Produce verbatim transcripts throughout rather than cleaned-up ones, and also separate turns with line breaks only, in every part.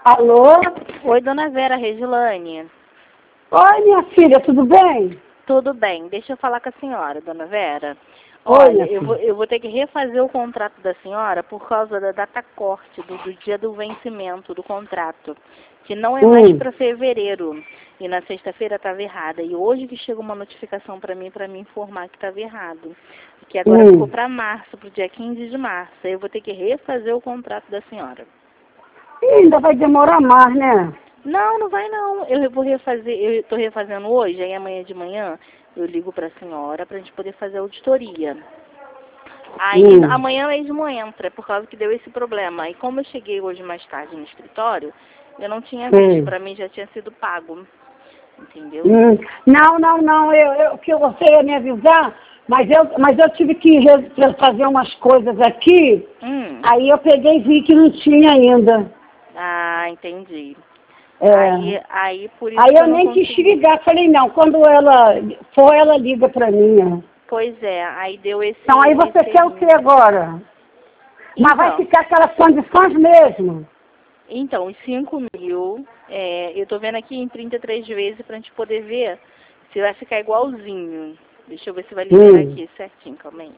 Alô?
Oi, dona Vera, Regilane.
Oi, minha filha, tudo bem?
Tudo bem. Deixa eu falar com a senhora, dona Vera.
Oi,
Olha,
minha
eu
filha.
vou, eu vou ter que refazer o contrato da senhora por causa da data corte, do, do dia do vencimento do contrato, que não é
Hum.
mais para fevereiro. E na sexta-feira estava errada. E hoje que chegou uma notificação para mim, para me informar que estava errado. Que agora
Hum.
ficou para março, para o dia quinze de março. Aí eu vou ter que refazer o contrato da senhora.
Ih, ainda vai demorar mais, né?
Não, não vai não. Eu vou refazer, eu estou refazendo hoje, aí amanhã de manhã eu ligo para a senhora para a gente poder fazer a auditoria. Aí
Hum.
amanhã mesmo entra, por causa que deu esse problema. E como eu cheguei hoje mais tarde no escritório, eu não tinha visto,
Hum.
para mim já tinha sido pago. Entendeu?
Hum. Não, não, não, eu, eu, que você ia me avisar, mas eu, mas eu tive que re- fazer umas coisas aqui,
Hum.
aí eu peguei e vi que não tinha ainda.
Ah, entendi.
É.
Aí, aí por isso
Aí
que
eu
eu não
nem quis
consegui.
ligar, falei, não, quando ela for, ela liga pra mim. Ó.
Pois é, aí deu esse...
Então aí você
esse
quer o que agora? Mas vai
Então,
ficar aquelas condições mesmo?
Então, os cinco mil, é, eu tô vendo aqui em trinta e três vezes pra gente poder ver se vai ficar igualzinho. Deixa eu ver se vai liberar
Hum.
aqui certinho, calma aí.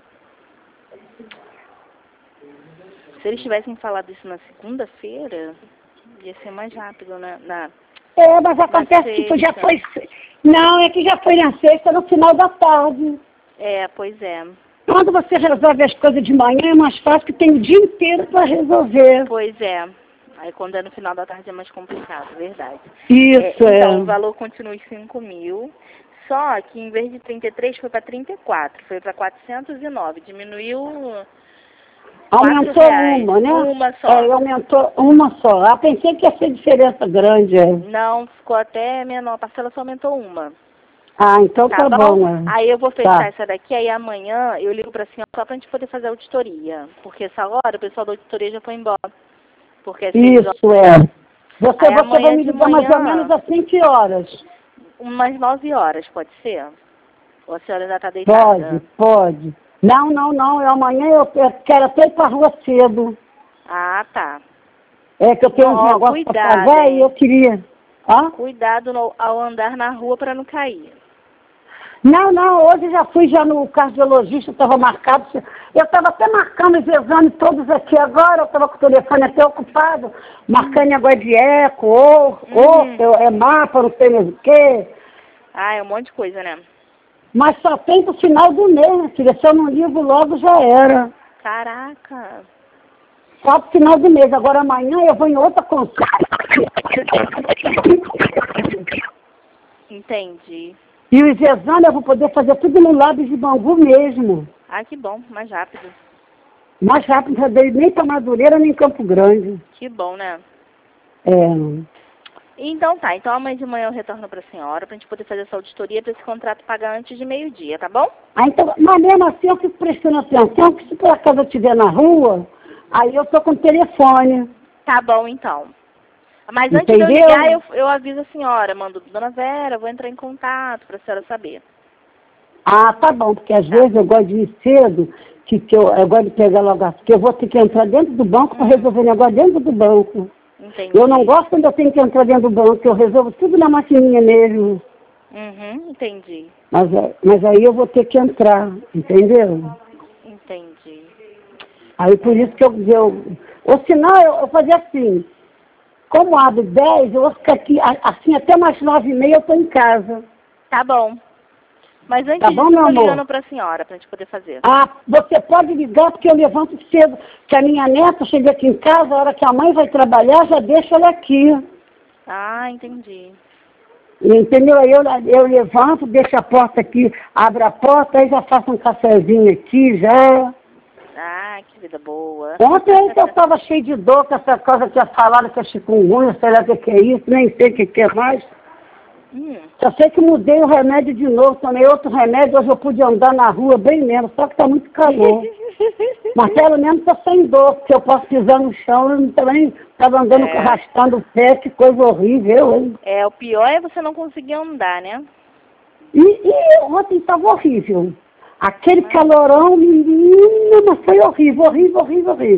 Se eles tivessem falado isso na segunda-feira, ia ser mais rápido, né? Na,
É, mas
na
acontece que já
sexta.
foi... Não, é que já foi na sexta, no final da tarde.
É, pois é.
Quando você resolve as coisas de manhã, é mais fácil, que tem o dia inteiro para resolver.
Pois é. Aí quando é no final da tarde é mais complicado, verdade.
Isso,
É,
é.
então, o valor continua em cinco mil, só que em vez de trinta e três foi para trinta e quatro, foi para quatrocentos e nove, diminuiu
Aumentou
quatro reais,
uma, né?
uma só.
É, aumentou uma só. Ah, pensei que ia ser diferença grande. É.
Não, ficou até menor, a parcela só aumentou uma.
Ah, então
Tá
tá,
bom?
bom. É.
Aí eu vou fechar
Tá.
essa daqui, aí amanhã eu ligo pra senhora só pra gente poder fazer a auditoria. Porque essa hora o pessoal da auditoria já foi embora. Porque é seis horas.
Isso, é. Você,
Aí
você vai
amanhã
me
de
ligar mais ou menos
manhã,
às cinco horas.
umas nove horas, pode ser? Ou a senhora ainda tá
Pode,
deitada?
pode. Não, não, não. Eu, amanhã eu, eu quero até ir pra rua cedo.
Ah, tá.
É que eu tenho uns
Ó,
negócios pra
cuidado,
pagar e eu
hein?
queria. Hã?
Cuidado no, ao andar na rua pra não cair.
Não, não, hoje já fui já no cardiologista, estava marcado. Eu estava até marcando os exames todos aqui agora, eu estava com o telefone até ocupado, marcando negócio de eco, ou, ou
Uhum.
é mapa, não sei mais o quê.
Ah, é um monte de coisa, né?
Mas só tem pro final do mês, minha filha. Se eu não ligo logo, já era.
Caraca.
Só pro final do mês. Agora amanhã eu vou em outra consulta.
Entendi.
E os exames eu vou poder fazer tudo no lábio de Bangu mesmo.
Ah, que bom, mais rápido.
Mais rápido, já dei nem para Madureira nem Campo Grande.
Que bom, né?
É.
Então tá, então amanhã de manhã eu retorno pra senhora pra gente poder fazer essa auditoria pra esse contrato pagar antes de meio-dia, tá bom?
Ah, então, mas mesmo assim eu fico prestando atenção que se por acaso eu estiver na rua, aí eu tô com o telefone.
Tá bom, então. Mas antes
Entendeu?
de eu ligar, eu, eu aviso a senhora, mando, dona Vera, vou entrar em contato pra senhora saber.
Ah, tá bom, porque às
Tá.
vezes eu gosto de ir cedo, que, que eu, eu gosto de pegar logo assim, porque eu vou ter que entrar dentro do banco para
Hum.
resolver negócio dentro do banco.
Entendi.
Eu não gosto quando eu tenho que entrar dentro do banco, eu resolvo tudo na maquininha mesmo.
Uhum, entendi.
Mas, é- mas aí eu vou ter que entrar, entendeu?
Entendi.
Aí por isso que eu... eu ou senão eu, eu fazia assim, como abre dez, eu vou ficar aqui, a- assim, até mais nove e meia eu tô em casa.
Tá bom. Mas antes
Tá
disso
bom,
eu
meu
tô
amor?
ligando pra senhora pra gente poder fazer.
Ah, você pode ligar porque eu levanto cedo, que a minha neta chega aqui em casa, a hora que a mãe vai trabalhar, já deixa ela aqui.
Ah, entendi.
Entendeu? Aí eu, eu levanto, deixo a porta aqui, abro a porta, aí já faço um cafezinho aqui, já.
Ah, que vida boa.
Ontem eu estava cheio de dor com essa coisa que eu falado que é chikungunya, sei lá o que, que é isso, nem sei o que, que é mais.
Hum.
Só sei que mudei o remédio de novo, tomei outro remédio, hoje eu pude andar na rua bem menos, só que está muito calor. Mas pelo menos estou sem dor, porque eu posso pisar no chão, eu também estava andando,
É.
arrastando o pé, que coisa horrível, hein?
É, o pior é você não conseguir andar, né?
E, e ontem estava horrível. Aquele
Mas-
calorão, menina, mas foi horrível, horrível, horrível, horrível.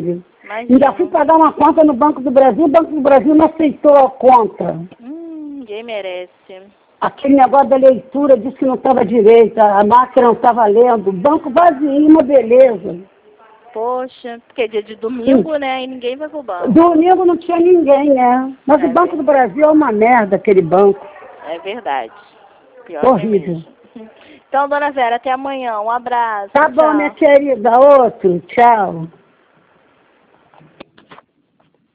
Ainda fui pagar uma conta no Banco do Brasil, o Banco do Brasil não aceitou a conta.
Hum, ninguém merece.
Aquele negócio da leitura disse que não estava direito, a máquina não estava lendo. O banco vazio, uma beleza.
Poxa, porque é dia de domingo, Sim. né? E ninguém vai pro banco.
Domingo não tinha ninguém, né? Mas é o Banco verdade. do Brasil é uma merda, aquele banco.
É verdade. Pior
Horrível.
Então, dona Vera, até amanhã. Um abraço.
Tá
tchau.
bom, minha querida. Outro. Tchau.